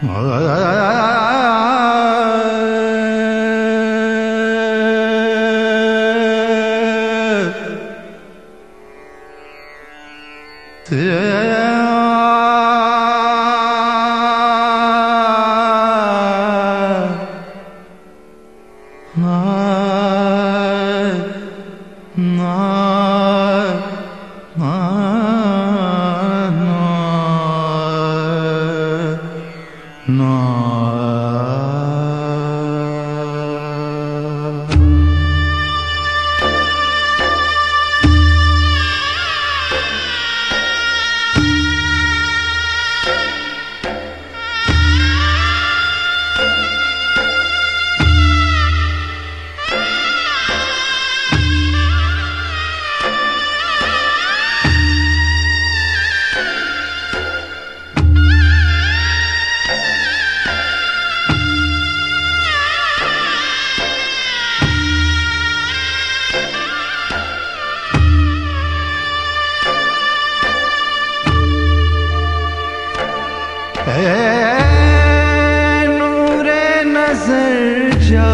नूरे नजर जा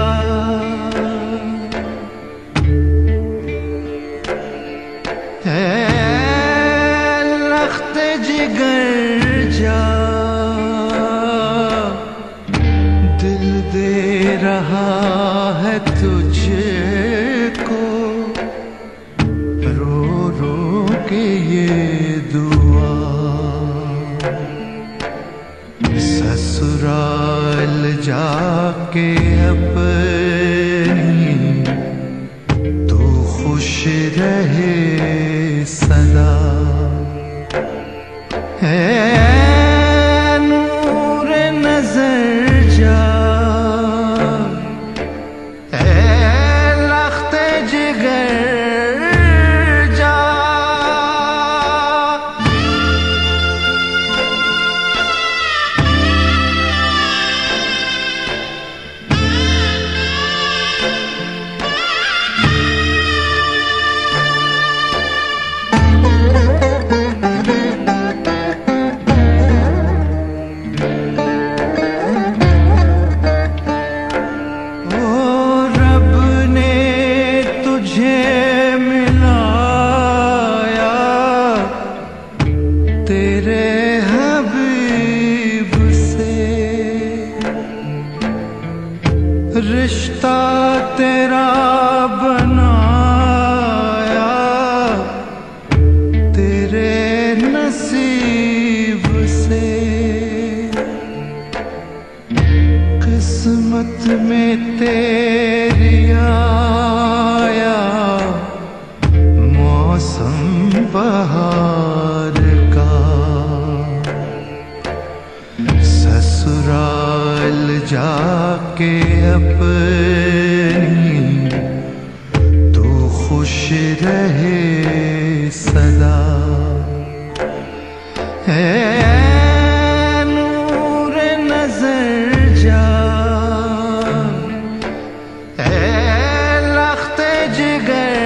लख्त जिगर जा दिल दे रहा है तुझको रो रो के ये दुआ ससुराल जाके अपनी तू खुश रहे सदा है नूर नजर जा लख्त जिगर तेरे हबीब से रिश्ता तेरा बनाया तेरे नसीब से किस्मत में तेरी आया मौसम बहार ससुराल जाके अपनी तू खुश रहे सदा है नूर नजर जा लख्त जिगर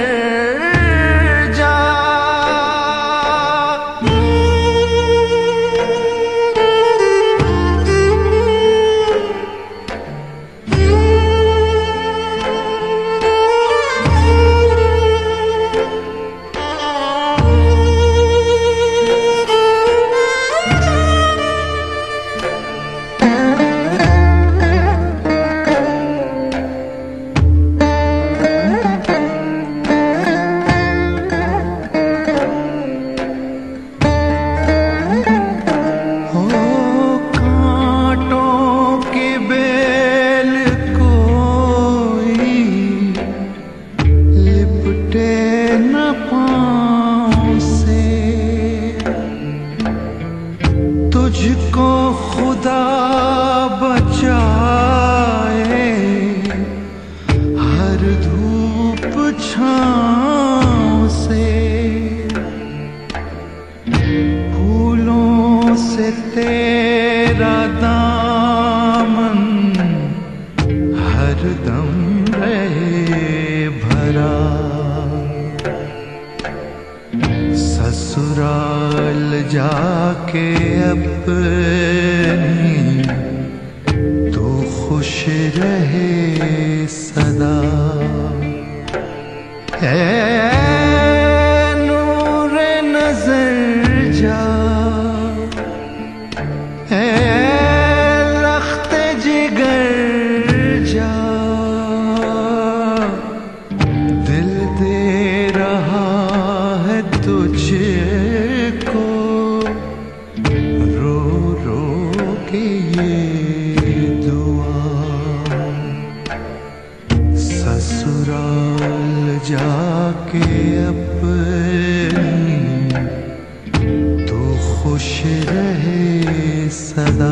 तुझको खुदा बचाए हर धूप छाँव से फूलों से तेरा दामन हर दम रहे भरा ससुराल जाके अपनी खुश रहे सदा। है नूर नजर जा, है लख्त जिगर जा, दिल दे रहा है तुझको रो रो के ये दुआ। ससुराल जाके अपनी तू खुश रहे सदा।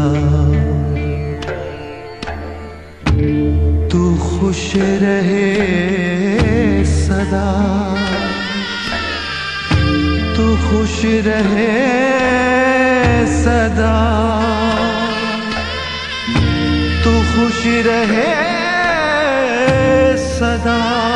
तू खुश रहे सदा। तू खुश रहे सदा। तू खुश रहे सदा।